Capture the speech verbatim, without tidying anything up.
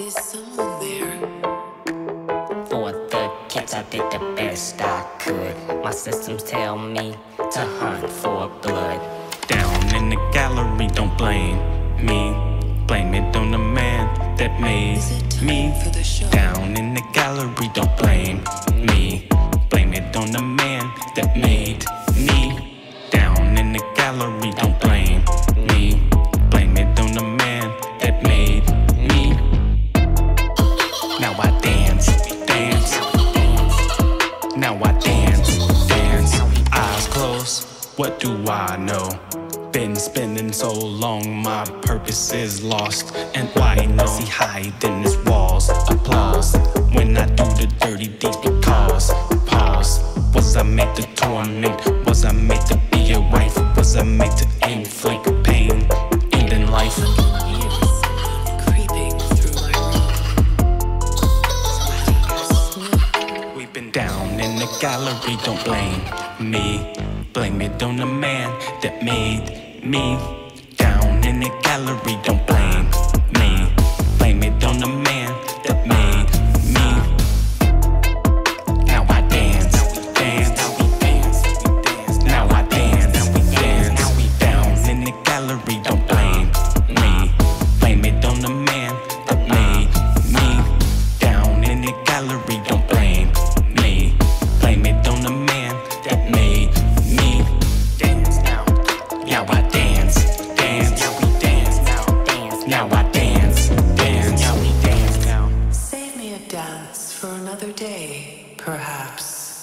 Is someone there? For the cats, I did the best I could. My systems tell me to hunt for blood. Down in the gallery, don't blame me. Blame it on the man that made me. Down in the gallery, don't blame me. Blame it on the man that made me. Down in the gallery, don't blame me. Blame it on the man that made me. Now I dance, dance. Now I dance, dance. Eyes closed, what do I know? Been spending so long, my purpose is lost. And why does he hide in his walls? Applause when I do the dirty deed because pause. Was I made to torment? Was I made to be a wife? Was I made to inflict pain? Ending life. Creeping through my room. We've been down in the gallery, don't blame me. Blame it on the man that made me. Down in the gallery, don't blame me. Blame it on the man that made me. Now I dance, dance. Now I dance, dance. Down in the gallery, don't blame me. Blame it on the man that made me. Down in the gallery, don't blame me. Blame it on the man that made me. Dance now. Now I dance, dance. Now we dance now, dance. Now I dance, dance. Now we dance now. Save me a dance for another day, perhaps.